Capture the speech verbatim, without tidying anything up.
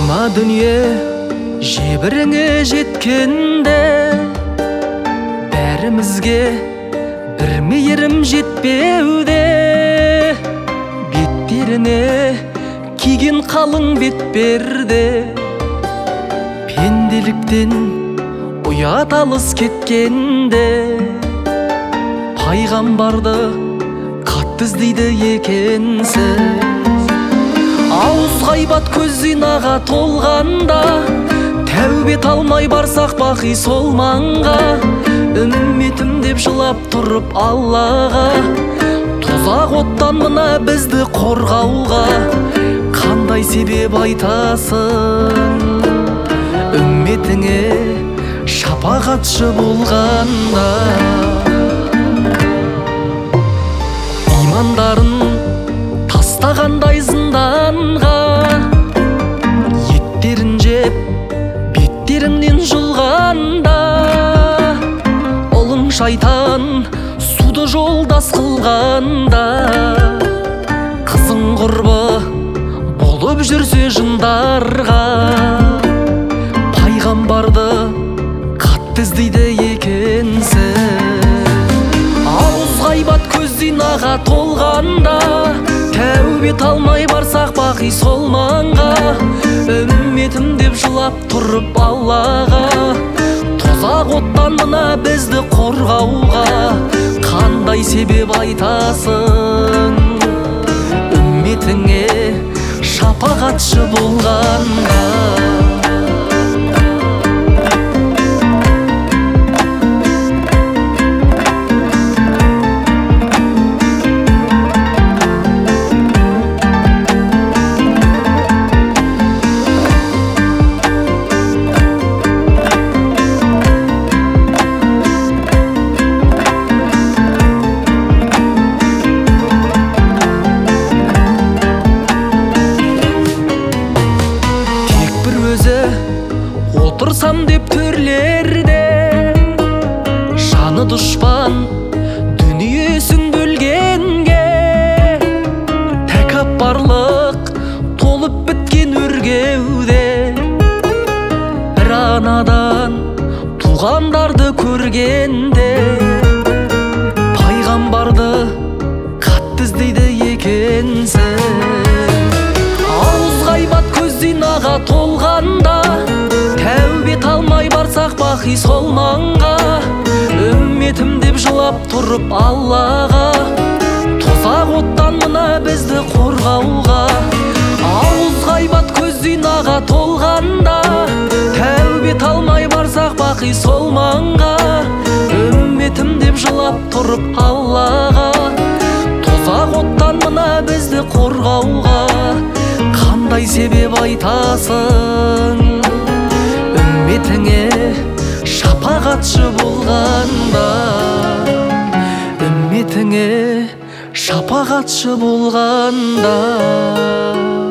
Мына дүние жебіріңе жеткенде бәрімізге бір мейірім жетпеуде. Беттеріне киген қалың бетперде пенделіктен ұят алыс кеткенде пайғамбарды қатты іздейді екенсіз. Ауыз ғайбат көз зинаға толғанда тәубе талмай барсақ бақи сол маңға. Үмметім деп жылап тұрып Аллаға тозақ оттан мына бізді қорғауға қандай себеп айтасың? Үмметіңе шапағатшы болғанда имандарын тастағандай зынданға еттерін жеп беттеріңнен жұлғанда ұлың шайтан суды жолдас қылғанда қызың құрбы болып жүрсе жындарға пайғамбарды қатты іздейді екенсің. Ауыз ғайбат көз зинаға толғанда тәубе талмай барсақ бақи сол маңға. Үмметім деп жылап тұрып Аллаға тозақ оттан мына бізді қорғауға қандай себеп айтасың? Үмметіңе шапағатшы болғанда отырсам деп төрлерде жаны дұшпан дүниесін бөлгенге тәкаппарлық толып біткен өргеуде бір анадан туғандарды көргенде пайғамбарды қатты іздейді екенсің. Ауыз ғайбат көз зинаға толғанда тәубе талмай барсақ бақи сол маңға. Үмметім деп жылап тұрып Аллаға тозақ оттан мына бізді қорғауға ауыз ғайбат көз зинаға толғанда тәубе талмай барсақ бақи сол маңға. Үмметім деп жылап тұрып Аллаға тозақ оттан мына бізді қорғауға қандай себеп айтасың? Үмметіңе шапағатшы болғанда үмметіңе шапағатшы болғанда